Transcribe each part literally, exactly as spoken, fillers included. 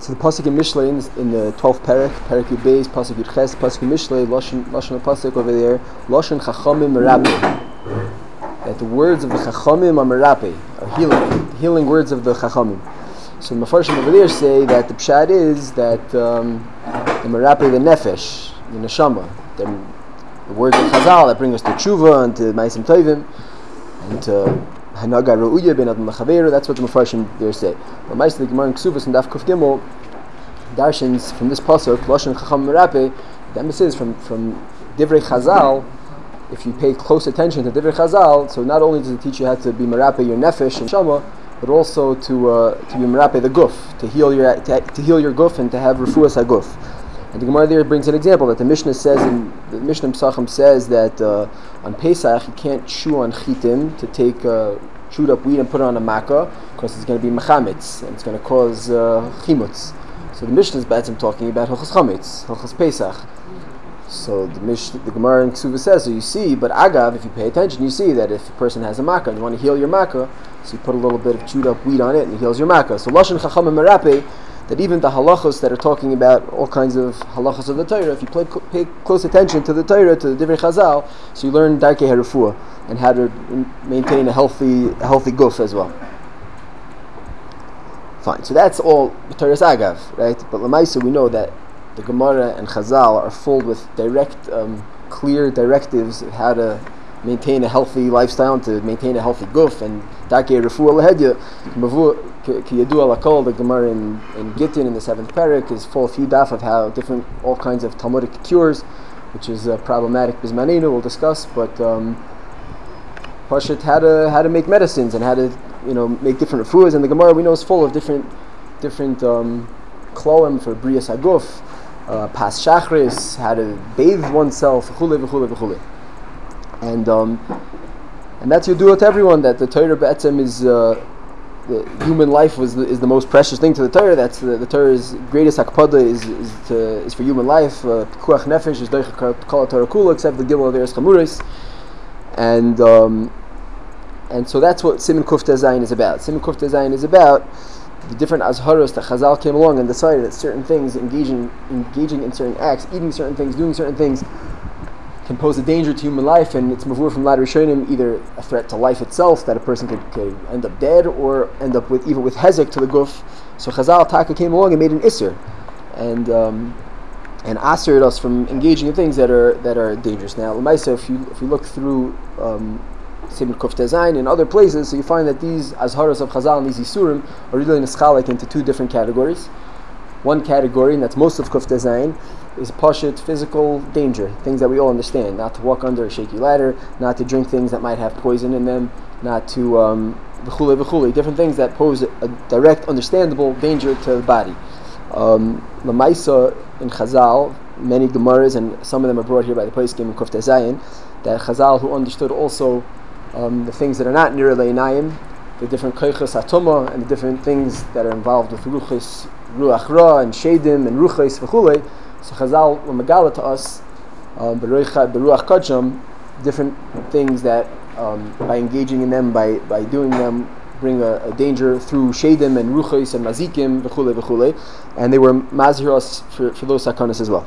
So the pasuk in Mishlei in, in the twelfth parak, parak Yud Beis, pasuk Yud Ches, pasuk in Mishlei, lashon lashon pasuk over there, lashon chachamim merape. That the words of the chachamim are merape, are healing, healing words of the chachamim. So the Mefarshim over there say that the pshat is that um, the merape the nefesh, the neshama, the, the words of Chazal that bring us to tshuva and to ma'asim tovim and to hanaga reuya ben adam lachaveru. That's what the Mefarshim there say. But ma'asim the Gemara in Ksubas and Daf Kuf Gimel darshins from this pasuk lashon chacham merape. The emphasis from from divrei Chazal. If you pay close attention to divrei Chazal, so not only does it teach you how to be merape your nefesh and shama, but also to uh, to be merape the guf, to heal your to, to heal your guf and to have refuas haguf. And the Gemara there brings an example that the Mishnah says in the Mishnah Pesachim says that uh, on Pesach you can't chew on chitim, to take uh, chewed up weed and put it on a makkah, because it's going to be mechametz and it's going to cause uh, chimutz. So the Mishnah is batzim talking about hilchos chametz, hilchos Pesach. So the Mish, the Gemara in Ksuva says, so you see, but agav, if you pay attention, you see that if a person has a makkah and you want to heal your makkah, so you put a little bit of chewed up weed on it and it heals your makkah. So lashon chacham merape, that even the halachos that are talking about all kinds of halachos of the Torah, if you play, pay close attention to the Torah, to the divrei Chazal, so you learn darkei harufua and how to maintain a healthy, a healthy guf as well. Fine. So that's all the Torah's agav, right? But lamaisa we know that the Gemara and Chazal are filled with direct, um, clear directives of how to maintain a healthy lifestyle and to maintain a healthy guf. And Darkei Refuah Lehedya, Ki Yadu Alakol, the Gemara in, in Gittin in the seventh parak is full of few daf of how different, all kinds of Talmudic cures, which is uh, problematic bismanenu, we'll discuss, but um, Pashut how to how to make medicines and how to you know make different refuahs. And the Gemara we know is full of different different um, kloim for Brias Haguf. Uh, pas shachris, how to bathe oneself, v'chule, v'chule, v'chule. And um, and that's your dua to everyone, that the Torah be'etzem is, uh, the human life was the, is the most precious thing to the Torah. That's the, the Torah's greatest akpada is is, to, is for human life. Pikuach nefesh is doicha kol Torah kula, except the gimel of Eretz Chamuris. And um, and so that's what Siman Kuf Zayin is about. Siman Kuf Zayin is about the different azharos that Chazal came along and decided that certain things, engaging engaging in certain acts, eating certain things, doing certain things, can pose a danger to human life, and it's mavur from Lad Rishonim, either a threat to life itself, that a person could, could end up dead, or end up with even with hezek to the guf. So Chazal Taka came along and made an isser, and um, and assered us from engaging in things that are that are dangerous. Now, l'maisa, if you if you look through um, Siman Kuf Zayin in other places, so you find that these azharos of Chazal and these isurim are really neschalek into two different categories. One category, and that's most of Kuf Zayin, is pashut, physical danger, things that we all understand, not to walk under a shaky ladder, not to drink things that might have poison in them, not to um, v'chule v'chule, different things that pose a direct, understandable danger to the body. Um, Lamaisa in Chazal, many Gemaras, and some of them are brought here by the Poskim in Kuf Zayin, that Chazal who understood also Um, the things that are not nira le'inayim, the different koiches atoma, and the different things that are involved with ruchis, ruach ra, and shedim, and ruchis v'chulei. So Chazal were megala to us, um, beruach kacham, different things that um, by engaging in them, by, by doing them, bring a, a danger through shedim and ruchis and mazikim v'chulei v'chulei, and they were mazhir us for, for those sakanas as well.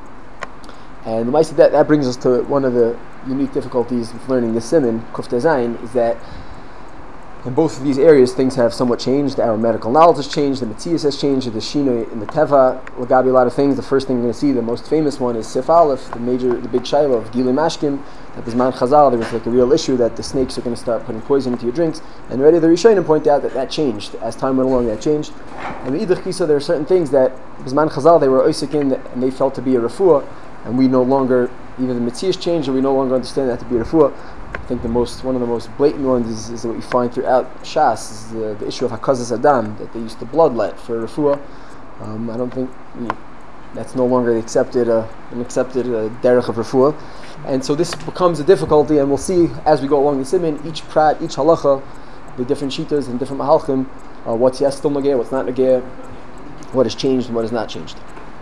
And that that brings us to one of the unique difficulties with learning the Siman Kuf Zayin, is that in both of these areas things have somewhat changed. Our medical knowledge has changed, the Metzias has changed, the Shino in the Teva, Lagabi, a lot of things. The first thing we're going to see, the most famous one, is Sif Aleph, the major, the big Shiloh of Gili Mashkim, that this man Chazal, there was like a real issue that the snakes are going to start putting poison into your drinks. And already the Rishonim point out that that changed. As time went along, that changed. And the Idach Kisa, there are certain things that, this man Chazal, they were oisik in, and they felt to be a refuah, and we no longer, either the Metzias changed, or we no longer understand that to be a refuah. I think the most, one of the most blatant ones is, is what you find throughout Shas, is the, the issue of Hakazas Adam, that they used to bloodlet for refuah. Um, I don't think we, that's no longer the accepted, uh, an accepted uh, derech of refuah. And so this becomes a difficulty, and we'll see as we go along the Siman, each prat, each halacha, the different shitas and different mahalchim, uh, what's yes still nageh, what's not nageh, what has changed and what has not changed.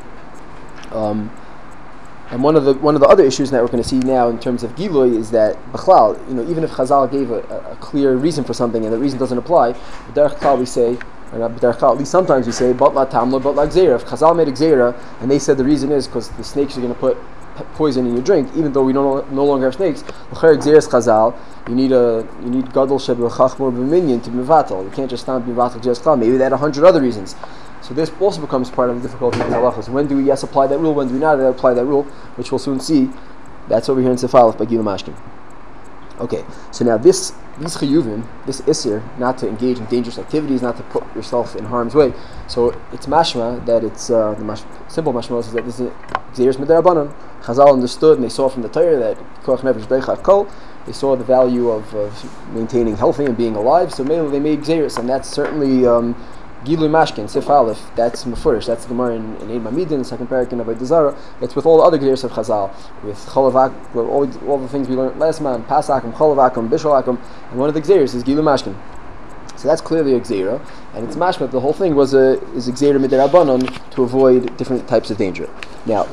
Um, And one of the one of the other issues that we're going to see now in terms of Giloy is that B'chlal, you know, even if Chazal gave a, a clear reason for something and the reason doesn't apply, Derech Klal we say At least sometimes we say batla tamla batla gzeira. If Chazal made a gzeira and they said the reason is because the snakes are going to put poison in your drink, even though we don't no longer have snakes. L'cher gzeiras Chazal. You need a you need gadol shebechachmor b'minyan to be mevatel. You can't just stand mevatel gzeiras Chazal. Maybe they had a hundred other reasons. So this also becomes part of the difficulty in halachas. When do we yes apply that rule? When do we not apply that rule? Which we'll soon see. That's over here in Sef Aleph by Gila Mashkin. Okay, so now this these chiyuvim, this isir, not to engage in dangerous activities, not to put yourself in harm's way. So it's mashma that it's uh, the mash, simple mashma is that this is gzeiras midarabanan. Chazal understood and they saw from the Torah that koach nefesh deichav kol. They saw the value of, of maintaining healthy and being alive. So mainly they made gzeiras, and that's certainly. Um, Gilui Mashkin, Sif Aleph, that's Mefurish, that's the Gemara in, in Eid Mamidin, the second parak in Avodah Zarah. It's with all the other Geiros of Chazal, with Cholavak, all, all the things we learned last month, Pasakim, Cholavakim, Bishalakim, and one of the Geiros is Gilui Mashkin. So that's clearly a Gzeira, and it's mashma. The whole thing was a is a Gzeira midirabanan to avoid different types of danger. Now,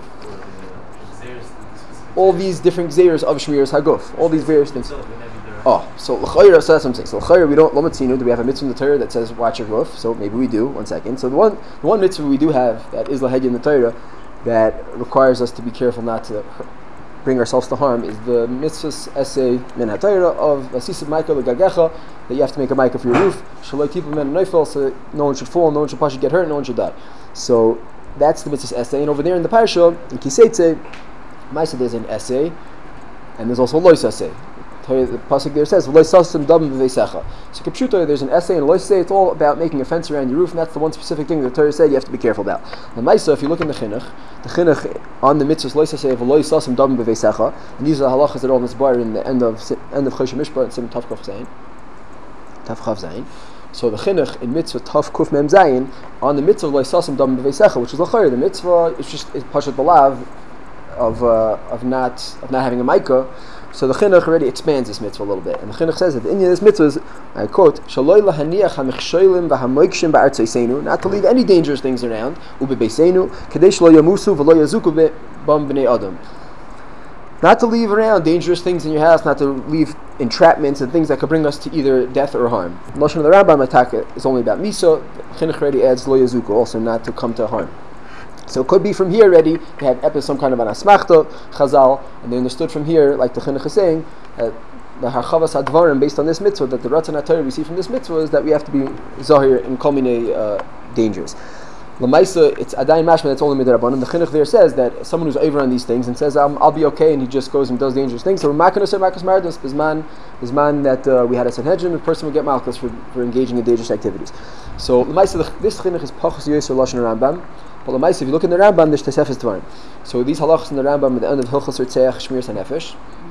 all these different Gzeiros of Shmiras Haguf, all these various things. Oh, so l'chayra, so that's what I'm saying. So l'chayra, we don't lomatzinu. Do we have a mitzvah in the Torah that says watch your roof? So maybe we do. One second. So the one, the one mitzvah we do have that is lahedya in the Torah that requires us to be careful not to bring ourselves to harm is the mitzvah's essay min haTorah of asisa ma'ika l'gagecha, that you have to make a ma'ika for your roof. Shaloi tipu men neifel, so that no one should fall, no one should possibly get hurt, no one should die. So that's the mitzvah's essay. And over there in the parasha in Kiseitze, Maisa there's an essay, and there's also a lois essay. The pasuk there says, "V'lo sasim dam v'veisecha." So Kipshuta, there's an essay and a lois essay. It's all about making a fence around your roof, and that's the one specific thing that the Torah said you have to be careful about. The Maisa, if you look in the chinuch, the chinuch on the mitzvahs lois essay of "V'lo sasim dam v'veisecha," and these are the halachas that are all in this bar in the end of end of Choshen Mishpat and Sim Tav Kuf Zayin, Tav Chav Zayin. So the chinuch in mitzvah Tav Kuf Mem Zayin on the mitzvah "Lo sasim dam v'veisecha," which is l'chayr. The mitzvah is just is pashat balav of uh, of not of not having a micah. So the chinuch already expands this mitzvah a little bit, and the chinuch says that the inyan of this mitzvah is, I quote, "Shaloi lahaniach hamichsholim v'hamoikshim ba'artzeisenu," not to leave any dangerous things around, ubebeisenu, kadesh lo yamusu v'lo yazuku b'bam b'nei adam. Not to leave around dangerous things in your house, not to leave entrapments and things that could bring us to either death or harm. Lashon of the Rambam Ataka is only about misa. The chinuch already adds lo yazuku, also not to come to harm. So it could be from here already, they had epis some kind of an asmachta, chazal, and they understood from here, like the chinuch is saying, that the harchavas hadvarim, based on this mitzvah, that the ratzon HaTorah we see from this mitzvah is that we have to be zahir in kol minei uh, dangers. Lamaisa, it's adayin mashma, that's only midrabanan. The chinuch there says that someone who's over on these things and says, um, I'll be okay, and he just goes and does dangerous things. So we're not going to say makas mardas, bisman, bisman that uh, we had a Sanhedrin, the person would get malchus for, for engaging in dangerous activities. So Lamaisa, this chinuch is pachas yoyser lashon Rambam. Well, if you look in the Rambam, there's Tesefes Dvarim. So these halachas in the Rambam at the end of Hilchos Ritzeach Shmiras HaNefesh.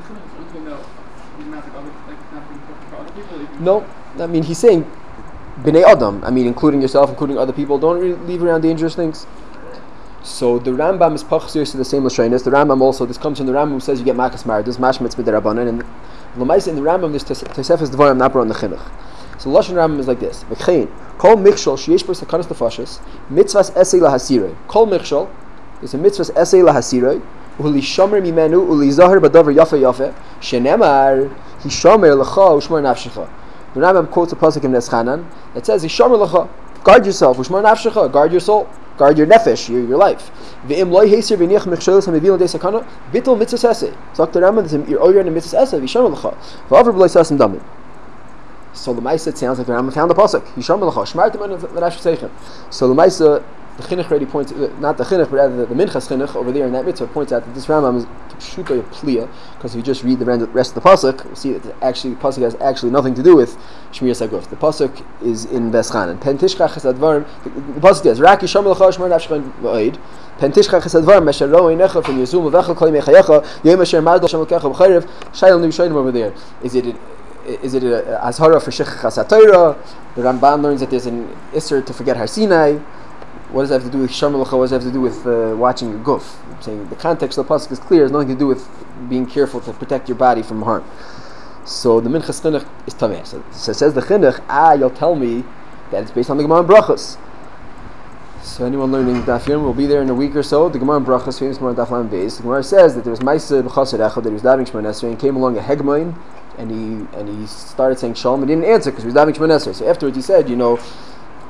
No, I mean he's saying Bnei Adam. I mean including yourself, including other people. Don't really leave around dangerous things. So the Rambam is pachas to the same lashonis. The Rambam also, this comes from the Rambam who says you get makas mardas, mashmitz b'derabanan, and l'maisa in the Rambam there's Tesefes Dvarim not brought in the chinuch. So Lashon Rambam is like this: V'chein kol michshol sheyesh ber sakanas nefashos mitzvahs esei lahasirei. Kol michshol is a mitzvahs esei lahasirei u'lishomer mimenu u'lizahar b'davar yafe yafe shenemar hishomer lecha u'shmor nafshecha. The Rambam quotes a pasuk in Neschanan that says hishomer lecha, guard yourself, u'shmor nafshecha, guard your soul, guard your nefesh, your, your life. V'im loy heiser v'niach michsholos hamivil de sakana bitul mitzvahs esei. So the Rambam you're over in the mitzvahs esei hishomer lecha v'avar b'loy sasim damim. So the Maisa, it sounds like the Rambam found the pasuk. Yisham Melacha Shmartim and the Rashi Seichem. So the Maisa, the chinuch already points, not the chinuch, but rather the, the minchas chinuch over there in that mitzvah points out that this Rambam is pshuto plia, because if you just read the rest of the pasuk, you see that actually the pasuk has actually nothing to do with Shmiras Haguf. The pasuk is in Veschanan. and Pen Tishchach Chesadvarim. The pasuk says Rak Yisham Melacha Shmar Nafshchan V'Oid. Pen Tishchach Chesadvarim Mesher Lo Einecha from Yezum V'Echel Kol Mechayecha Yom Asher Mardal Shem Lekecha B'Chayrev Shayil Nu Shayim over there. Is it Is it a azhara for shechachas haTorah? The Ramban learns that there's an isser to forget Har Sinai. What does that have to do with Shamar Lecha? What does that have to do with uh, watching your guf? I'm saying the context of the pasuk is clear. It has nothing to do with being careful to protect your body from harm. So the minchas chinuch is tameh. So, so says the chinuch, ah, you'll tell me that it's based on the Gemara in Brachos. So anyone learning Daf Yom will be there in a week or so. The Gemara in Brachos, famous Gemara Daf Lam Beis. The Gemara says that there was Ma'aseh b'Chassid Echad, that he was davening Shemona Esrei, and came along a Hegmoin, and he and he started saying Shalom, and he didn't answer because he was davening Shemona Esrei. So afterwards he said, you know,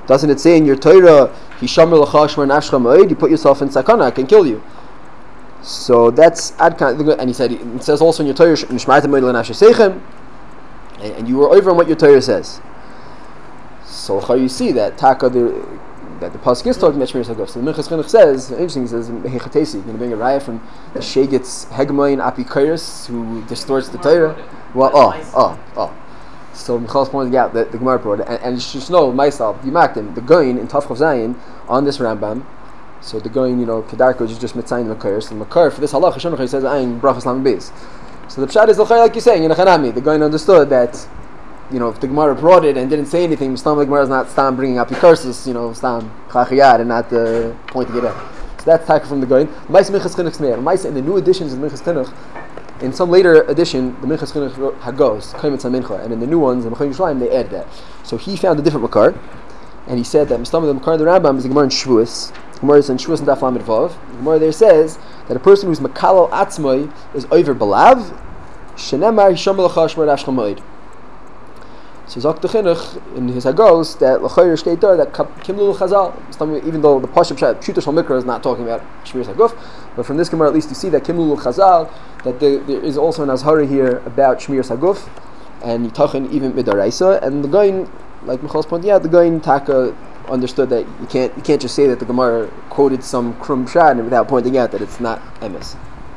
Doesn't it say in your Torah, Hishamar l'cha shmar nafshcha ma'od, you put yourself in sakana, I can kill you. So that's adkan, and he said, it says also in your Torah, Nishmarta ma'od l'nafshesechem, and you were over on what your Torah says. So how you see that taka the that the pasuk is talking about Shmiras Haguf. So the Minchas Chinuch says, interesting, he says, Hechatesi, you're going to bring a raya from the Sheget's Hegemoin Apikairis, who distorts the Torah. Well, oh, oh, oh. So Michael's pointing out that the Gemara brought it, and, and you should know myself, Yimakdim, the Goyin in Tav Chav Zayin on this Rambam. So the Goyin, you know, Kedarko is just mitzayin the Makar. So the Makar for this halacha Shonach he says Ayin Brachas Lam Beis. So the pshat is like you're saying in Hanami, the Goyin understood that, you know, if the Gemara brought it and didn't say anything, Stam the Gemara is not Stam bringing up the curses, you know, Stam Chachiyad and not uh, pointing it out. So that's taka from the Goyin. Maisa Minchas Chinuch's Meir. Maisa in the new editions of Minchas Chinuch. In some later edition, the Minchas Chinuch wrote Hagos, Kaimitz HaMincha, and in the new ones, in Mechayim Yerushalayim, they add that. So he found a different Makar, and he said that Mistam the Makar of the Rambam is the Gemara in Shavuos. The Gemara is in Shavuos and Daf Lamed Vav. The Gemara there says that a person who's Makalo Atzmoi is over Balav, Shenemar Hisham L'cha Shmar Nafshcha Ma'od. So Zok the Chinuch in his Hagos that L'chayr Shtei Tor that Kimlu Chazal, even though the Pashup Pshat Pshuta Shal Mikra is not talking about Shmiras Haguf, but from this Gemara at least you see that Kimlu Chazal that there, there is also an Azhara here about Shmiras Haguf and Yitachin even Midaraisa, and the Goyin, like Michal's pointing out, the Goyin Taka understood that you can't you can't just say that the Gemara quoted some Krum Pshat without pointing out that it's not emes.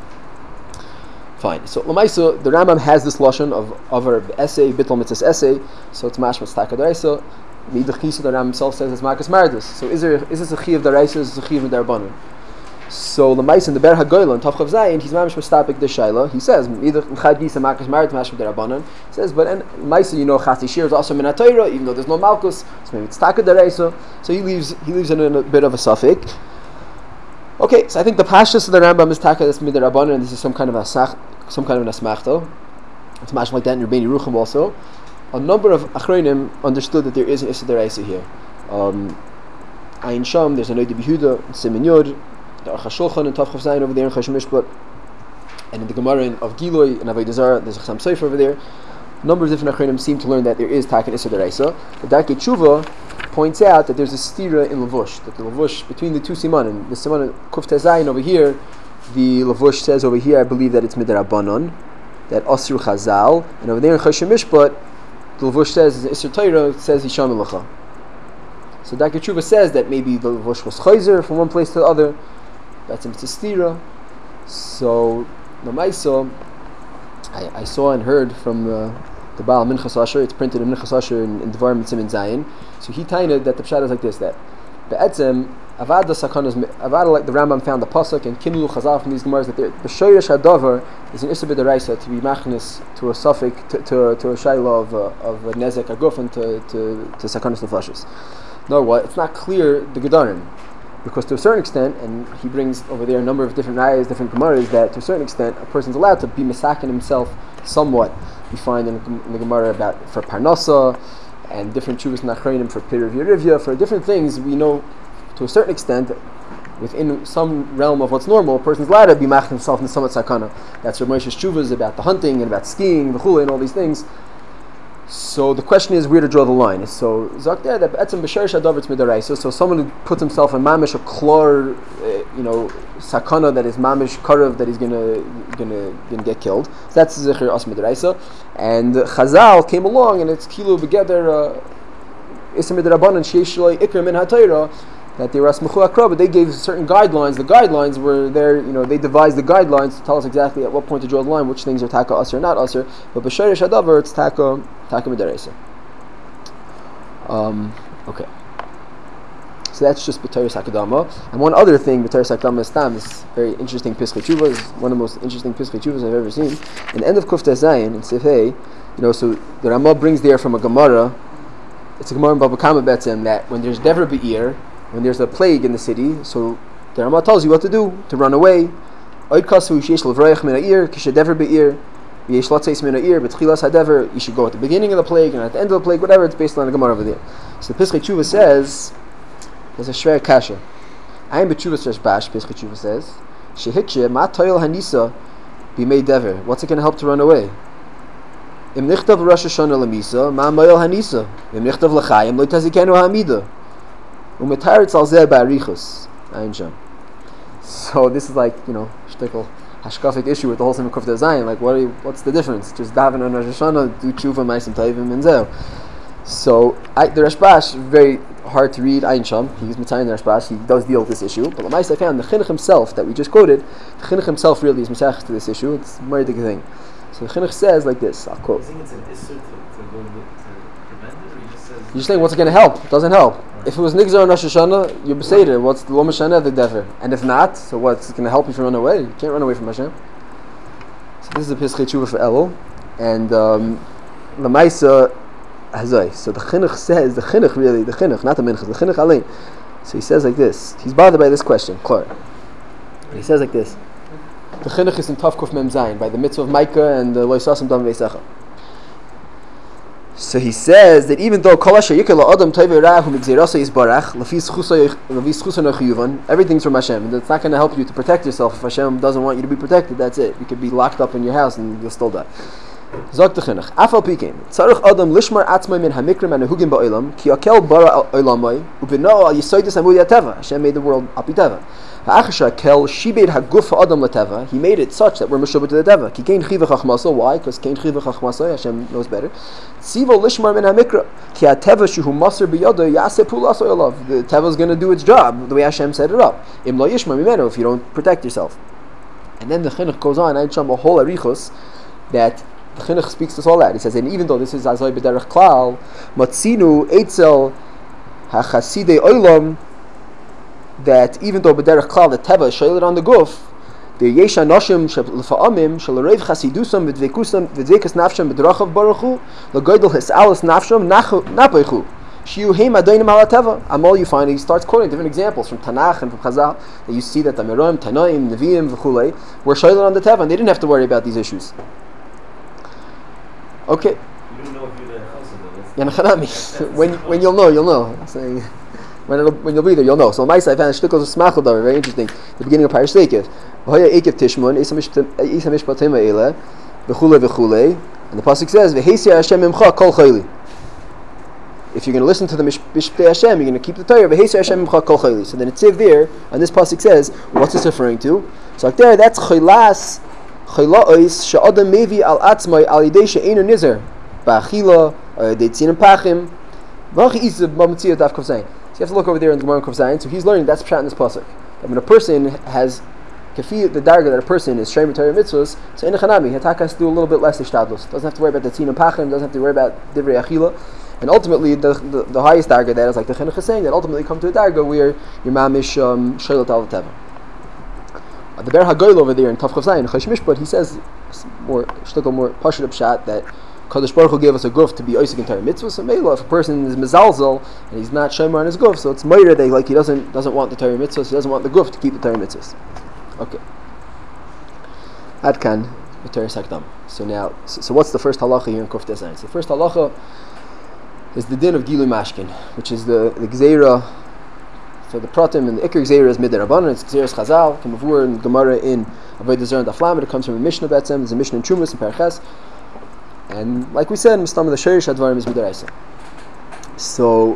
Fine. So Lamaisa, the Rambam has this lashon of of our essay, bittul mitzvahs essay. So it's mashmas takadaisa. Midachisa, the Rambam himself says it's makas mardus. So is there is this a chi of daraisa? Is this a chi of darbanan? So Lamaisa in the Ber Hagoyla in Tav Chav Zayin, he's mamish mistapik the shaila. He says midach chadisa makas mardus mashmas darbanan. He says, but and Lamaisa, you know, chati shir is also min hatayra, even though there's no malkus. So maybe it's takadaraisa. So he leaves he leaves in a, a bit of a suffix. Okay, so I think the pashtus of the Rambam is taka that's midar rabbanan, and this is some kind of a sach, some kind of an asmachto. It's much like that in Rebbeinu Yerucham also. A number of achronim understood that there is an issa deraisa here. Um, Ayin Sham, there's a Noida Behuda, Simen Yod, the Aruch HaShulchan and Tav Chav Zayin over there in Choshen Mishpat, and in the Gemara of Giloy and Avodah Zarah, there's a Chassam Sofer over there. A number of different achronim seem to learn that there is taka issa deraisa. The Darkei Tshuva points out that there's a stira in Lavush, that the Lavush between the two simanim, the siman Kuf Tezayin over here, the Lavush says over here, I believe that it's Midarabanon, that Asru Chazal, and over there in Choshen Mishpat, the Lavush says Isser Torah, it says Hisham Elacha. So Darkei Tshuva says that maybe the Lavush was Chayzer from one place to the other. That's in stira. So the Maisa, I, I saw and heard from the the Baal Minchas Asher, it's printed in Minchas Asher in, in Dvar Mitzim and Zayin. So he tainted that the pshat is like this, that Be'etzem, Avad the Sakanas, Avad like the Rambam found the Pasuk and Kimlu Chazal from these Gemaras that the Shoyresh HaDavar is an Issa B'Daraisa to be machnis to a suffix, to, to, to a shayla of, uh, of a Nezek Aguf and to, to, to Sakanas Nefashis. No, what? It's not clear the Gedarim. Because to a certain extent, and he brings over there a number of different ayahs, different Gemaras, that to a certain extent a person's allowed to be misakin himself somewhat. We find in, in the Gemara about for Parnasa and different chuvas nachreinim for Pirav Yerivya, for different things. We know to a certain extent within some realm of what's normal, a person's allowed to be mach himself in the somewhat sakana. That's Rav Moshe's chuvas about the hunting and about skiing, the chule, and all these things. So the question is where to draw the line. So Zak there that etzem b'sharish hadavar midaraisa. So someone who puts himself in mamish a klor, uh, you know, sakana that is mamish karav that he's gonna gonna gonna get killed. So that's zikr as midaraisa. And Chazal came along and it's kilu begeder isem midarabanan sheish loy ikra min hatayra, that they were asmachu akra, but they gave certain guidelines. The guidelines were there, you know, they devised the guidelines to tell us exactly at what point to draw the line, which things are taka asr or not asr. But b'sharish hadavar it's taka taka midaraisa. Um, okay. So that's just B'Teres Hakadama. And one other thing, B'Teres Hakadama is tam, this very interesting Piskei Tshuva, is one of the most interesting Piskei Tshuvas I've ever seen. In the end of Kuf Zayin, in Sifhei, you know, so the Ramah brings there from a Gemara, it's a Gemara in Baba Kama Betzem, that when there's Dever Be'ir, when there's a plague in the city, so the Ramah tells you what to do, to run away. Oid Kasu Yishesh L'Vrayach Min Ha'ir, Kishe Dever Be'ir, Yesh Latzeis Min Ha'ir, B'Tchilas HaDever, you should go at the beginning of the plague and at the end of the plague, whatever, it's based on the Gemara over there. So the Piskei Tshuva says, there's a shver kasha. I am b'tshuvas resh bash. Piskei Tshuva says, shehitche ma toil hanisa b'mei dever. What's it going to help to run away? Im nichtav Rosh Hashanah lemisa ma moil hanisa. Im nichtav l'chayim lo tazikenu ha'amida. Umetaritz al zeh ba'arichus. Ayin Sham. So this is like, you know, shtickle hashkafic issue with the whole Simon Kuf Zayin. Like, what are you, what's the difference? Just daven on Rosh Hashanah, do tshuva, ma'asim tovim, and zeh. So I, the Rashbash, very hard to read. Ayin Sham. He's Mitayin the Rashbash. He does deal with this issue. But Lamais I found the Chinuch himself that we just quoted. The Chinuch himself really is Mesach to this issue. It's a very big thing. So the Chinuch says like this. I'll quote. You think it's an issur to, to go with, to prevent it, or he just says? You're just saying what's it going to help? It doesn't help. Right. If it was Nigzar on Rosh Hashanah, you're Beseder. What's the Lo Mashana the Dever? And if not, so what's going to help you from running away? You can't run away from Hashem. So this is a Pischei Tshuva for Elul, and um, Lamaisa. Hazai. So the Chinuch says, the Chinuch really, the Chinuch, not the Minchas, the Chinuch Alein. So he says like this. He's bothered by this question. Klar. He says like this. The Chinuch is in Tav Kuf Mem Zayin by the mitzvah of Micah and the Lo Yisasam Dam Veisecha. So he says that even though Kol Asher Yikol Adam Tovei Ra'ahu Migzeirasa Yisbarach Lafis Chusay Lafis Chusay Nechiyuvan, everything's from Hashem, and it's not going to help you to protect yourself. If Hashem doesn't want you to be protected, that's it. You could be locked up in your house and you'll still die. Zog the Chinuch. Afal Pikin. Tzarich Adam Lishmar Atzmai Min Hamikrim and Hugim Ba'olam Ki Akel Bara Olamai Ubino Al Yisoidis Amudi Ateva. Hashem made the world Api Teva. Ha'achasha Kel Shibed Haguf Adam Lateva. He made it such that we're Meshubah to the Teva. Ki Kein Chiva Chachmaso. Why? Because Kein Chiva Chachmaso. Hashem knows better. Tzivo Lishmar Min Hamikra. Ki Ateva Shuhu Maser B'Yodo Yaseh Pulas Oyolav. The Teva is going to do its job the way Hashem set it up. Im Lo Yishmar Mimeno, if you don't protect yourself. And then the Chinuch goes on. I sham a whole arichos that the Chinuch speaks to us all that. He says, and even though this is Azoi B'derech Klal, Matzinu Eitzel HaChasidei Olam, that even though B'derech Klal, the Teva is shaylet on the guf, the Yesha Noshim L'fa'amim Shal Reiv Chasidusam V'dveikusam V'dveikus Nafsham B'drachav Baruchu L'goydel His'alas Nafsham Napeichu Shiu Heim Adoinim Ala Teva. Amol, you find he starts quoting different examples from Tanakh and from Chazal that you see that the Meroim, Tanoim, Nevi'im, V'chulei were shaylet on the Teva, and they didn't have to worry about these issues. Okay. You don't know if you're the Yanachanami. When when you'll know, you'll know. I'm saying when it'll, when you'll be there, you'll know. So Maisa, I found shtickles of smachel davar, very interesting. The beginning of Parish Sekev. V'hoya Ekev Tishmon, Isa Mishpatim Eile, V'chule V'chule, and the pasuk says, V'heisya Hashem Imcha Kol Chayli. If you're going to listen to the Mishptei Hashem, you're going to keep the Torah. V'heisya Hashem Imcha Kol Chayli. So then it's there, and this pasuk says, what's this referring to? So like there, that's Chaylas. Chaylaois she'adam mevi al atzmai al yidei she'einu nizer ba'achila deitzinim pachim v'achi izib b'mitziyah daf kav zayin. So you have to look over there in the Gemara kav zayin. So he's learning that's pshat in this pasuk. That when a person has kafi the darga that a person is shayim Torah mitzvahs, so in a chanami he has to do a little bit less ishtadlus. Doesn't have to worry about the tzinim pachim. Doesn't have to worry about divrei achila. And ultimately, the, the the highest darga that is like the Chinuch is saying that ultimately come to a darga where your mamish um, shaylat al teva. The Ber Hagoyl over there in Tavchav Zayin, Chash Mishpat, he says more shtukal more pashut pshat that Kadosh Baruch Hu gave us a guf to be oisik in Torah mitzvahs. So Meila, if a person is mezalzel and he's not shomer on his guf, so it's meira that like he doesn't doesn't want the Torah mitzvahs, he doesn't want the guf to keep the Torah mitzvahs. Okay. Adkan the Torah Sakdam. So now, so, so what's the first halacha here in Kuf Zayin? So the first halacha is the din of Gilui Mashkin, which is the the gzeira. So the pratim and the ikar gzeira is midday rabbanon. It's gzeiras chazal. Kamavur and Gemara in Avodah Zarah and Daflam. It comes from a Mishnah betzem. There's a Mishnah in Chumas and Paraches. And like we said, Mistam of the Sherish Advarim is midaraisa. So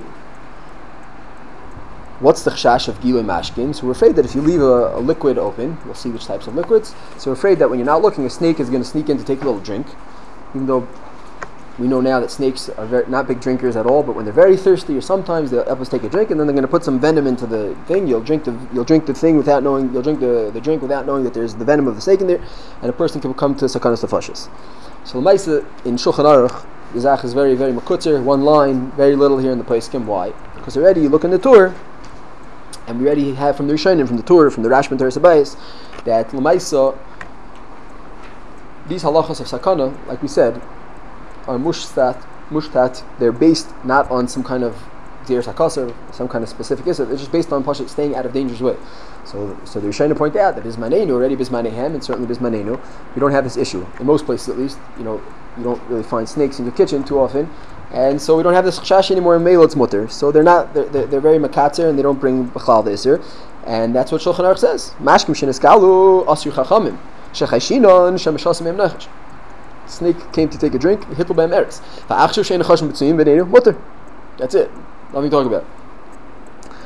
what's the chashash of Gilui Mashkin? So we're afraid that if you leave a, a liquid open, we'll see which types of liquids. So we're afraid that when you're not looking, a snake is going to sneak in to take a little drink, even though we know now that snakes are very, not big drinkers at all, but when they're very thirsty, or sometimes they'll help us take a drink, and then they're going to put some venom into the thing. You'll drink the you'll drink the thing without knowing. You'll drink the, the drink without knowing that there's the venom of the snake in there, and a person can come to sakanas nefashos. So the Maisa in Shulchan Aruch, the Zach is very very makutzer, one line, very little here in the Poskim. Why? Because already you look in the Torah, and we already have from the Rishonim, from the Torah, from the Rashban Torah Sabayis, that the Maisa, these halachas of sakana, like we said, are mushtat, mushtat. They're based not on some kind of gzeiras hakasar, some kind of specific issue. They're just based on pashat staying out of dangerous way. So, so they're trying to point out that bismanenu already bismanehem, and certainly bismanenu. We don't have this issue in most places, at least. You know, you don't really find snakes in your kitchen too often, and so we don't have this chash anymore in meilot's mutter. So they're not. They're, they're, they're very makatzer, and they don't bring b'chal the iser, and that's what Shulchan Aruch says. Mashkim sheneskalu asur chachamim shechashinon shemishasim em nechash. Snake came to take a drink, hitl b'hem eretz. Ha'achshav she'en chashim b'tzuyim b'neinu mutter. That's it. Nothing to talk about.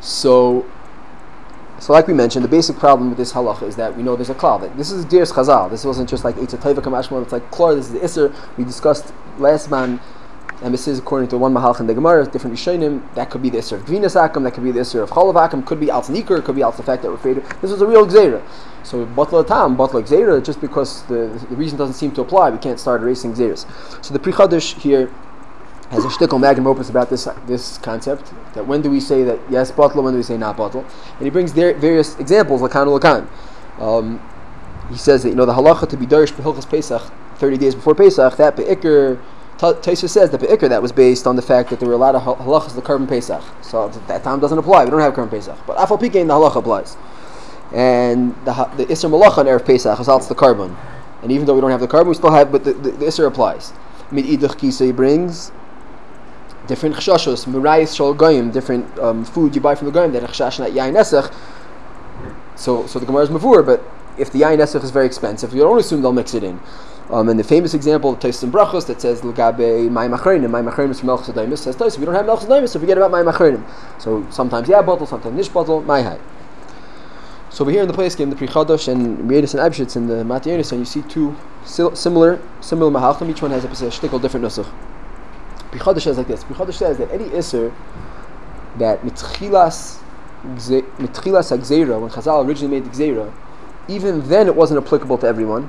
So, so like we mentioned, the basic problem with this halacha is that we know there's a klal. That this is Dirs Chazal. This wasn't just like Eitz Taiva Kamashma. It's like Klor. This is the Isser we discussed last man. And this is according to one Mahalch in the Gemara, different Rishonim. That could be the Isser of Gvinas Akum. That could be the Isser of Cholav Akum. Could be Al Tzniker. Could be Al the fact that we're faded. This was a real Gzeira. So Batla Tam, Batla Gzeira, just because the the reason doesn't seem to apply, we can't start erasing Gzeiras. So the Pri Chadash here has a shtickle magnum opus about this this concept, that when do we say that yes bottle, when do we say not bottle, and he brings there various examples lakan lakan. Um, he says that you know the halacha to be darish b'hilchas Pesach thirty days before Pesach, that be'ikr Taisa says that be'ikr that was based on the fact that there were a lot of halachas the carbon Pesach, so that time doesn't apply. We don't have carbon Pesach, but afal pikein the halacha applies, and the the isser malacha on erev Pesach is also the carbon, and even though we don't have the carbon, we still have, but the, the, the isser applies. Mid idach kisa he brings different chshashos, murayis shal goyim, different um, food you buy from the goyim that chshash not yain esech. So, so the Gemara is mavur, but if the yain esech is very expensive, you don't assume they'll mix it in. Um, and the famous example of Taisim Brachos that says l'gabe ma'im achreinim, ma'im achreinim is from Melchus Adaimis, says Taisim, we don't have Melchus Adaimis, so forget about ma'im achreinim. So sometimes yeah bottle, sometimes nish bottle, my high. So over here in the place game, the Pri Chadash and Meiris and Abshitz and the Mati Yonis, and you see two sil- similar similar mahalchim. Each one has a shtickle different nusach. Pri Chadash says like this. Pri Chadash says that any iser that mitchilas mitchilas hagzeira, when Chazal originally made the gzeira, even then it wasn't applicable to everyone.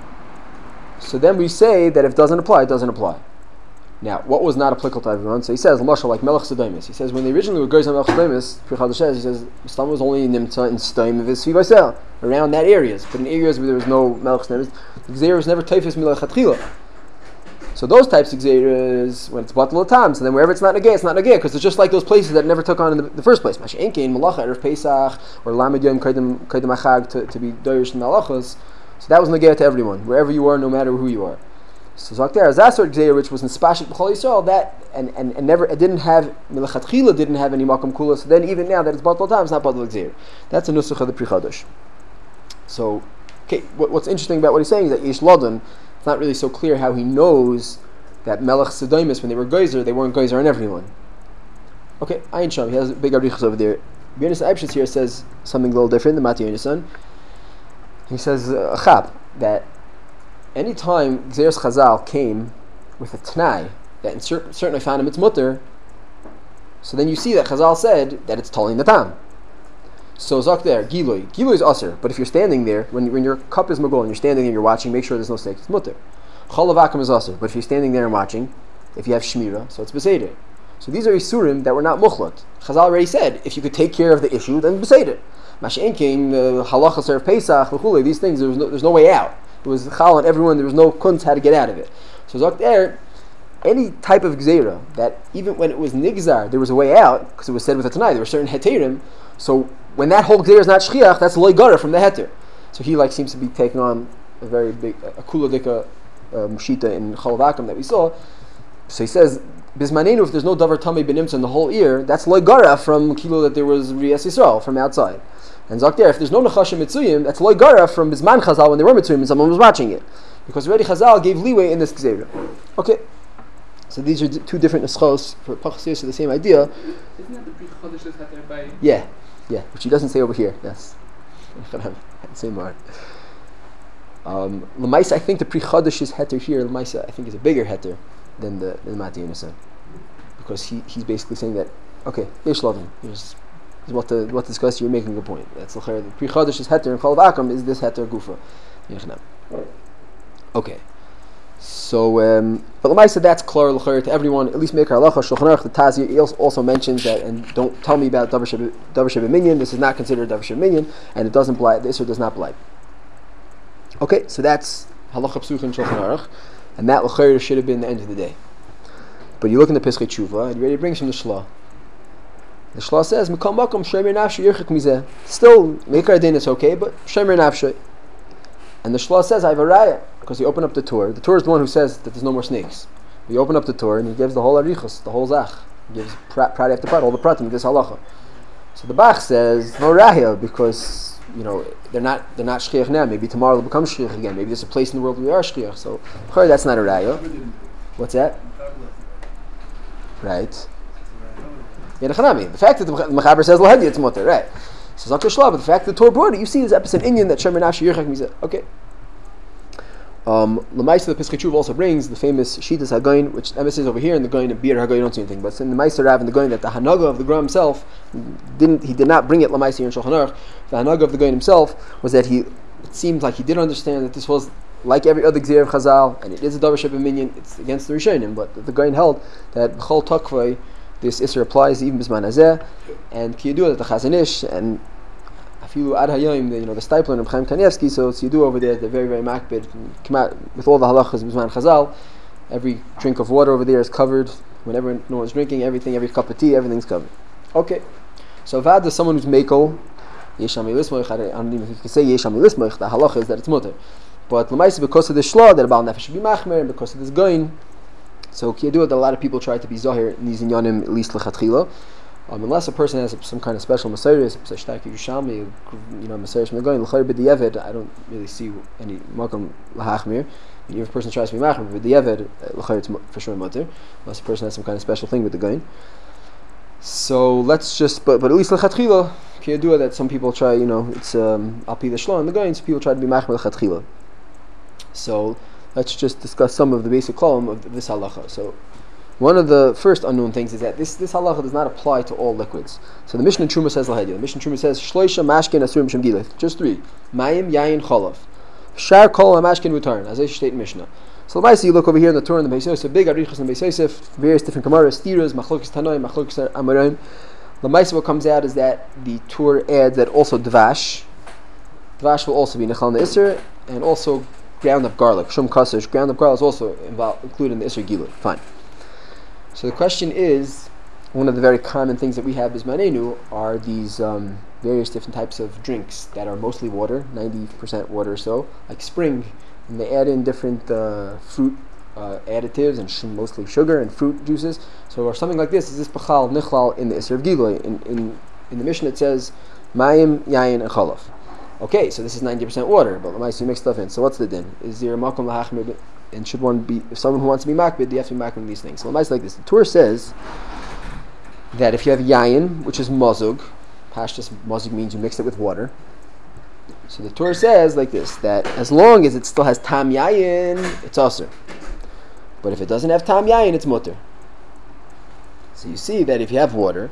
So then we say that if it doesn't apply, it doesn't apply. Now, what was not applicable to everyone? So he says, Mashal, like Melech Sedaimis. He says, when they originally were Gerzah Melech Sedaimis, Pri Chadash says, he says, Mistam was only Nimtza in Staim of his Sivasel, around that areas. But in areas where there was no Melech Sedaimis, the Gzeira was never Taifis Milech Hatchila. So those types of Gzeiras, when it's Batal Tam, so then wherever it's not Nageh, it's not Nageh, because it's just like those places that never took on in the, the first place. Mash Enkein, Malacha, Erev Pesach, or Lamed Yom Kaidem Achag to, to be Dorish and Malachas. So that was Nageh to everyone, wherever you are, no matter who you are. So Zakter Azasor Gzeir, which was in Spashik B'chol Yisrael, that and, and, and never it didn't have Milachat Chila didn't have any Makom Kula. So then even now that it's Batal Tam, it's not Batal Gzeir. That's a nusach of the Pri Chadash. So, okay, what, what's interesting about what he's saying is that Yesh Ladan, it's not really so clear how he knows that Melech Sedaimis, when they were Geyser, they weren't Geyser on everyone. Okay, Ayin Sham, he has big arichas over there. B'Yonis Eibshitz here says something a little different than Mati Yonasan. He says a uh, chap that any time Gzeres Chazal came with a Tanai that in cer- certainly found him it's mutter, so then you see that Chazal said that it's Tolin the Tam. So Zok there, Giloi. Giloi is Aser, but if you're standing there, when, when your cup is Magol and you're standing there, you're watching, make sure there's no steak, it's mutter. Cholav Akum is Aser, but if you're standing there and watching, if you have Shmira, so it's Beseder. So these are Isurim that were not Muchlat. Chazal already said, if you could take care of the issue, then Beseder. Mashen came, the halacha serve Pesach, these things, there was no, there's no way out. It was chal on everyone, there was no kunz how to get out of it. So Zok there, any type of gzeira, that even when it was nigzar, there was a way out, because it was said with a tanai, there were certain heterim, so when that whole gzeira is not shchiach, that's loy gara from the heter. So he like seems to be taking on a very big, a kula dika um, shita in Chalav that we saw. So he says, Bismanenu, if there's no davar tamei benimtza in the whole ear, that's loy gara from kilo that there was riyas Yisrael, from outside. And Zok there, if there's no nechashim mitzuyim, that's loy gara from bisman chazal when they were mitzuyim and someone was watching it, because already chazal gave leeway in this gzeira. Okay, so these are d- two different neschos for pachas so the same idea. Isn't that the Pri Chadash is had by? Yeah, yeah, which he doesn't say over here. Yes, same word. Um, Lamaisa, I think the Pri Chadash's heter here, Lamaisa, I think is a bigger heter than the than Mati Yonasan, because he he's basically saying that okay, Yesh Lavin, here's is what the what discussed. You're making a good point. That's the Pri Chadash's heter and Chalav Akum is this heter gufa. Okay, so um, but Lamaisa that's clear l'chayr to everyone. At least make our halacha Shulchan Aruch. The Taz also mentions that, and don't tell me about davar sheba minyan. This is not considered davar sheba minyan, and it doesn't blight. The Isser does not blight. Okay, so that's halacha psuch in Shulchan Aruch, and that l'chayr should have been the end of the day. But you look in the Pesach Tshuva, and you ready to bring from the Shla. The Shla says, "Mikam makom shemer nafshe yirchik mizeh." Still, Meikar Din is okay, but shemer nafshe. And the Shla says, "I have a raya," because he opened up the Torah. The Torah is the one who says that there's no more snakes. He opened up the Torah and he gives the whole arichos, the whole zach. He gives prat, prat after prat, all the pratim of this halacha. So the Bach says no raya because you know they're not they're not shchiach now. Maybe tomorrow they'll become shchiach again. Maybe there's a place in the world where we are shchiach. So that's not a raya. What's that? Right. Yenachanami. The fact that the Mechaber says Lahadi, it's mutter, right? So Zakir Shlah, but the fact that the Torah brought it, you see this episode in Inyan that Shemer Nafshi Yirchak Mizeh. Okay. Um, Lamaisa the Piskei Tshuva also brings the famous Shitas Hagoyin, which emphasis over here in the Goyin and Bir Hagoyin you don't see anything, but in the Meister Rav and the Goyin that the Hanaga of the Gra himself didn't, he did not bring it Lamaisa here in Shulchan Aruch. The Hanaga of the Goyin himself was that he, it seems like he did understand that this was like every other Gzeir of Chazal, and it is a Davar Sheba Minyan, it's against the Rishonim, but the, the Goyin held that B'chol Takvay, this Isser applies even Bisman Hazeh, and Kiyadu that the Chazon Ish, and Afilu Ad Hayom, you know, the Stipler and Chaim Kanievsky, so it's Yidu over there, they're very, very makbid. With all the halachas Bisman Chazal, every drink of water over there is covered. Whenever no one's drinking, everything, every cup of tea, everything's covered. Okay. So if I had someone who's Mekel, Yesham Yilismoich, I don't even know if you can say Yesham Yilismoich, the halacha is that it's mutter. But L'maisa, because of the Shlah, that about Nefesh should be Machmer, and because of this Goyin, so Kiyadu that a lot of people try to be Zahir in these Inyanim, at least L'chatchila. Um, unless a person has some kind of special Masayris, you know, Masayris from the Goyin, L'chayr b'di'evid, I don't really see any Makam L'hachmir. If a person tries to be Machmer, b'di'evid, L'chayr it's for sure mutter, unless a person has some kind of special thing with the Goyin. So let's just, but but at least L'chatchila, Kiyadu that some people try, you know, it's um, Alpi the Shlah and the Goyin, so people try to be Machmer L'chatchila. So let's just discuss some of the basic column of this halacha. So one of the first unknown things is that this, this halacha does not apply to all liquids. So the Mishnah Truma says lahedi. The Mishnah Truma says shloisha mashkin asurim shem gileth. Just three. Mayim yayin cholav. Shar kol mashkin mutarin. As I state Mishnah. So the you look over here in the Torah in the Beis Yosef, big arichas in the Beis Yosef, various different gemaras, stiras, machlokes tanoim, machlokes amoraim. The Maisa what comes out is that the Torah adds that also dvash. Dvash will also be nechal in the Isser, and also ground up garlic, shum kasser, ground up garlic is also involved, included in the Isser Gilui. Fine. So the question is, one of the very common things that we have is manenu are these um, various different types of drinks that are mostly water, ninety percent water or so, like Spring, and they add in different uh, fruit uh, additives and sh- mostly sugar and fruit juices. So or something like this, is this bachal nichlal in the Isser of Gilui. In, in, in the Mishnah it says, mayim, yayin, and chalaf. Okay, so this is ninety percent water, but l'maisa you mix stuff in. So what's the din? Is there a makom lahachmir? And should one be, if someone who wants to be makbid, you have to be makbid in these things. So l'maisa like this. The Torah says that if you have yayin, which is mazug, pashtus mazug means you mix it with water. So the Torah says like this, that as long as it still has tam yayin, it's aser. But if it doesn't have tam yayin, it's mutter. So you see that if you have water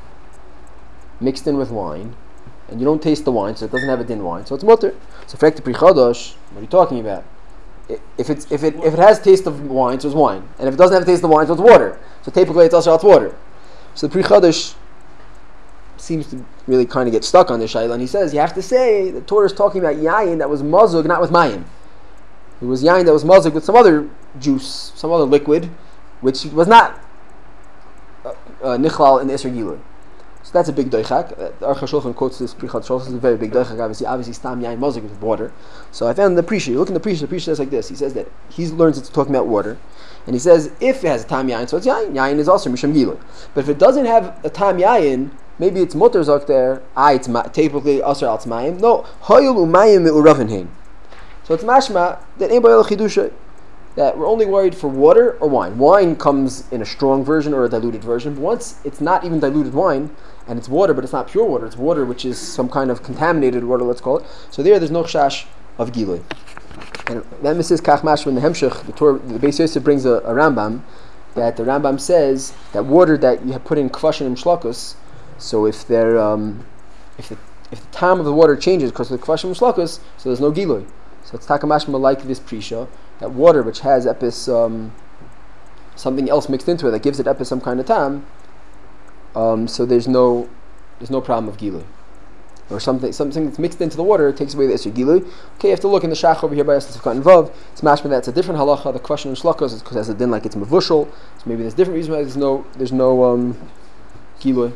mixed in with wine, and you don't taste the wine, so it doesn't have a din wine, so it's mutter. So frekta pri chadash, what are you talking about? If it's if it if it has taste of wine, so it's wine, and if it doesn't have taste of wine, so it's water. So typically it's also it's water. So the pri chadash seems to really kind of get stuck on this shayla, and he says you have to say the Torah is talking about yayin that was mazug, not with mayim. It was yayin that was mazug with some other juice, some other liquid, which was not uh, uh, nichlal in the Isser Gilui. So that's a big doichak. Uh, the Aruch HaShulchan quotes this Pri Chadash. This is a very big doichak. Obviously, obviously, stam yayin mazug with water. So I found the Prisha. You look in the Prisha. The Prisha says like this. He says that he learns it's talking about water, and he says if it has a tam yayin, so it's yayin. Yayin is also misham gilui. But if it doesn't have a tam yayin, maybe it's mutter zok there. Ah, it's ma- typically aser al tzmayim. No, hoyul umayim u'ravenhein. So it's mashma that anybody al chidusha that we're only worried for water or wine. Wine comes in a strong version or a diluted version. But once it's not even diluted wine, and it's water, but it's not pure water. It's water which is some kind of contaminated water, let's call it. So there, there's no chash of gilui. And then Missus Kach Mashma in the Hemshech, the Torah, the Beis Yosef brings a, a Rambam, that the Rambam says that water that you have put in kvashin and shlakus, so if they're, um, if the if the time of the water changes because of the kvashin and shlakus, so there's no gilui. So it's takamashma like this prisha, that water which has epis, um, something else mixed into it that gives it epis some kind of tam, um, so there's no there's no problem of gilui. Or something something that's mixed into the water takes away the Isser Gilui. Okay, you have to look in the Shach over here by Estes Katan Vav. It's mashma that's a different halacha. The question in Shlokos is because it has a din like it's mevushal. So maybe there's different reasons why there's no there's no um, Gilui.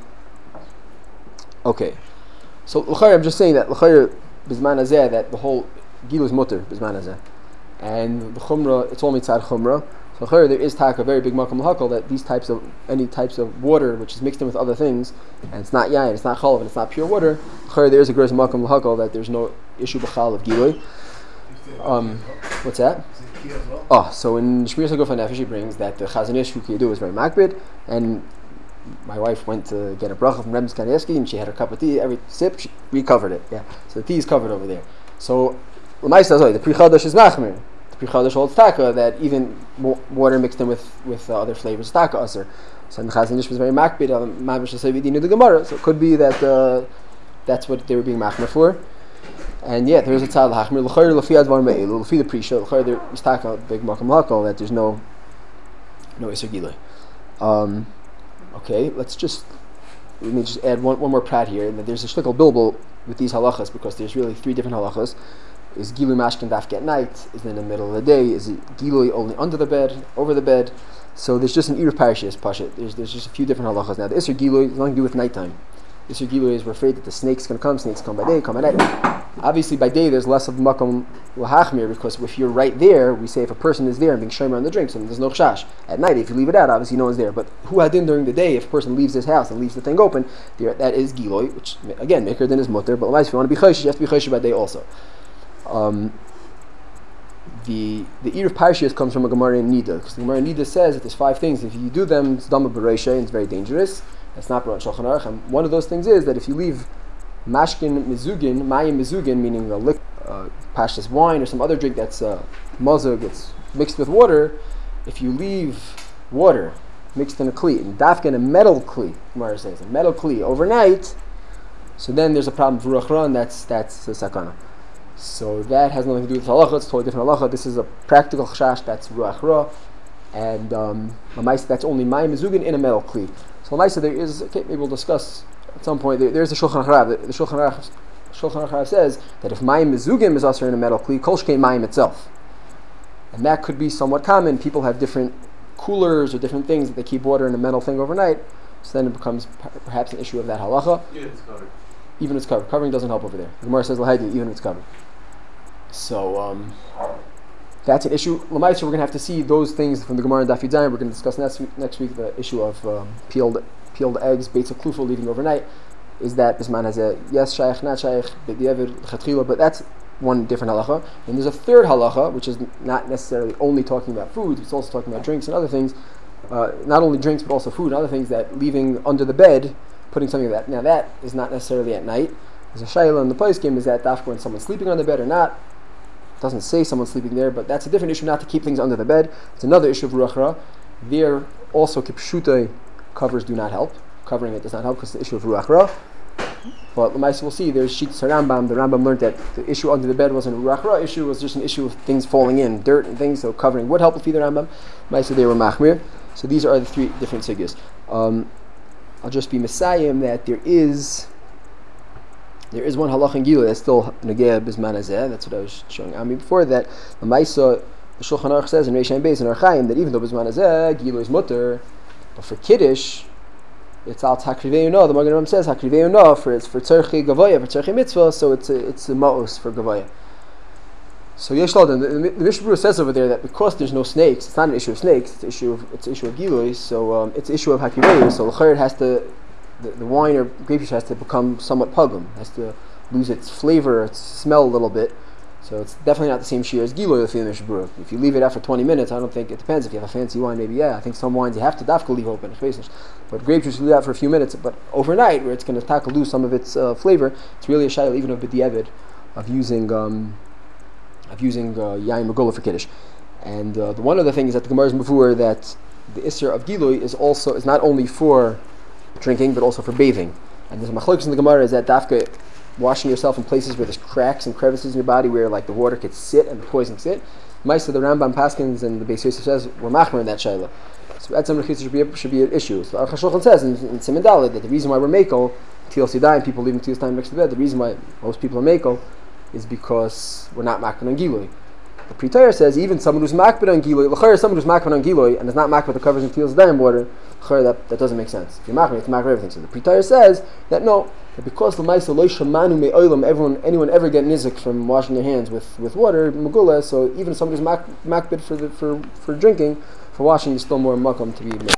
Okay, so l'chayr, I'm just saying that l'chayr bizman hazeh that the whole Gilui is mutter bizman hazeh, and the chumrah it's all mitzad chumrah. So l'chayr there is taka a very big makam l'hakol that these types of any types of water which is mixed in with other things and it's not yayin, it's not chalav, and it's not pure water. L'chayr there is a gross makam l'hakol that there's no issue b'chal of gilui. Um, what's that? Oh, so in Shmir Saguf HaNefesh he brings that the Chazon Ish who Kiyadu is very makbid, and my wife went to get a bracha from Rebbe Kanievsky and she had her cup of tea. Every sip, she recovered it. Yeah, so the tea is covered over there. So l'maisa the Pri Chadash is machmir. The Pri Chadash holds taka that even mo- water mixed in with with uh, other flavors is taka aser. So the Chazon Ish was very makbid on Mavish Sevidinu the Gemara. So it could be that uh, that's what they were being machmir for. And yeah, there is a tzad l'chachmir l'chayr l'fi advar me'elu l'fi the prisha l'chayr there is taka big makam hakol that there's no no iser gilui. Um, okay, let's just let me just add one one more prat here. And there's a shtickle bilbul with these halachas because there's really three different halachas. Is gilui mashkin dafke at night? Is it in the middle of the day? Is it gilui only under the bed, over the bed? So there's just an eruv parashas pashit. There's there's just a few different halachas. Now the iser gilui has nothing to do with nighttime. Iser gilui is we're afraid that the snake's going to come. Snakes come by day, come by night. Obviously, by day there's less of makom lahachmir because if you're right there, we say if a person is there and being shomer on the drinks, and there's no chash. At night, if you leave it out, obviously no one's there. But who hadin during the day, if a person leaves his house and leaves the thing open, there, that is giloi, which again maker than his mutter. But if you want to be choshesh, you have to be choshesh by day also. Um, the the eruv parashas comes from a Gemara in Nida because the Gemara in Nida says that there's five things. If you do them, it's dama b'reisha and it's very dangerous. That's not brought in Shulchan Aruch. And one of those things is that if you leave mashkin mizugin, mayim mizugin, meaning a liquid, uh, pashas wine or some other drink that's uh, mazug, it's mixed with water. If you leave water mixed in a kli, and dafka in a metal kli, Gemara says, a metal kli overnight, so then there's a problem for ruach ra, and that's that's a sakana. So that has nothing to do with halacha. It's totally different halacha. This is a practical chashash. That's ruach ra, and um, that's only mayim mizugin in a metal kli. So Lamaisa, there is, okay, maybe we'll discuss at some point, there, there's the Shulchan Aruch. The, the Shulchan Aruch Shulchan Aruch says that if mayim mizugim is also in a metal kli, kol shkei mayim itself. And that could be somewhat common. People have different coolers or different things that they keep water in a metal thing overnight, so then it becomes p- perhaps an issue of that halacha. Yeah, it's covered. Even if it's covered. Covering doesn't help over there. The Gemara says, l'haydi, even if it's covered. So, um, that's an issue. L'maisa, we're going to have to see those things from the Gemara and Daf Yud Zayin. We're going to discuss next week, next week the issue of um, peeled peeled eggs, baits of klufo leaving overnight. Is that Bisman has a yes shaykh, not shaykh, but that's one different halacha. And there's a third halacha, which is not necessarily only talking about food, it's also talking about drinks and other things. Uh, not only drinks, but also food and other things that leaving under the bed, putting something like that. Now that is not necessarily at night. There's a shayla in the place game, is that dafka when someone's sleeping on the bed or not. It doesn't say someone's sleeping there, but that's a different issue, not to keep things under the bed. It's another issue of ruach ra. There also kipshutei covers do not help. Covering it does not help because it's the issue of ruach ra. But Lamaisa will see, there's Shittas Rambam. The Rambam learned that the issue under the bed wasn't a ruach ra issue, it was just an issue of things falling in, dirt and things, so covering would help with either Rambam. Lamaisa, they were machmir. So these are the three different sigyas. Um, I'll just be messiahim that there is there is one halach in Gila that's still negeh bisman hazeh. That's what I was showing Ami before that. Lamaisa, the Shulchan Aruch says in Reish Ayin Beis and Archaim that even though bisman hazeh Gila is mutter, but for kiddush it's al takrivei no. The Magen Avraham says takrivei no for it's for tzarchei gavoya, for tzarchei mitzvah, so it's a it's a ma'os for gavoya. So Yesh Ladan, the, the, the Mishnah Berurah says over there that because there's no snakes, it's not an issue of snakes, it's an issue of it's an issue of gilui, so um, it's an issue of hakirei. So l'chayr has to the, the wine or grape juice has to become somewhat pugum, has to lose its flavor, its smell a little bit. So it's definitely not the same shear as gilui with the Mishnah Berurah. If you leave it out for twenty minutes, I don't think it depends. If you have a fancy wine, maybe yeah. I think some wines you have to dafka leave open, but grape juice you leave out for a few minutes. But overnight, where it's going to tackle lose some of its uh, flavor, it's really a shayla even of b'diavad of using. Um, of using uh, yain magula for kiddush, and uh, the one of the things that the Gemara is before that the isser of gilui is also is not only for drinking but also for bathing. And there's a machlokes in the Gemara is that dafka washing yourself in places where there's cracks and crevices in your body where like the water could sit and the poison could sit. Ma'aseh the Rambam Paskins and the Beis Yosef says we're machmer in that shayla. So at some should be should be an issue. So Aruch HaShulchan says in, in Siman Daled that the reason why we're meko till sidai people leaving till time next to bed, the reason why most people are meko is because we're not makbid on gilui. The Pri Torah says even someone who's makbid on gilui, l'chayr someone who's makbid on gilui and is not makbid the covers and teals dayim water, l'chayr that, that doesn't make sense. If you're makbid, you have to makbid everything. So the Pri Torah says that no, that because l'maisa lo shamanu me'olam, everyone anyone ever get nizik from washing their hands with, with water magula. So even if someone who's mak, makbid for the for for drinking, for washing, is still more makam to be made.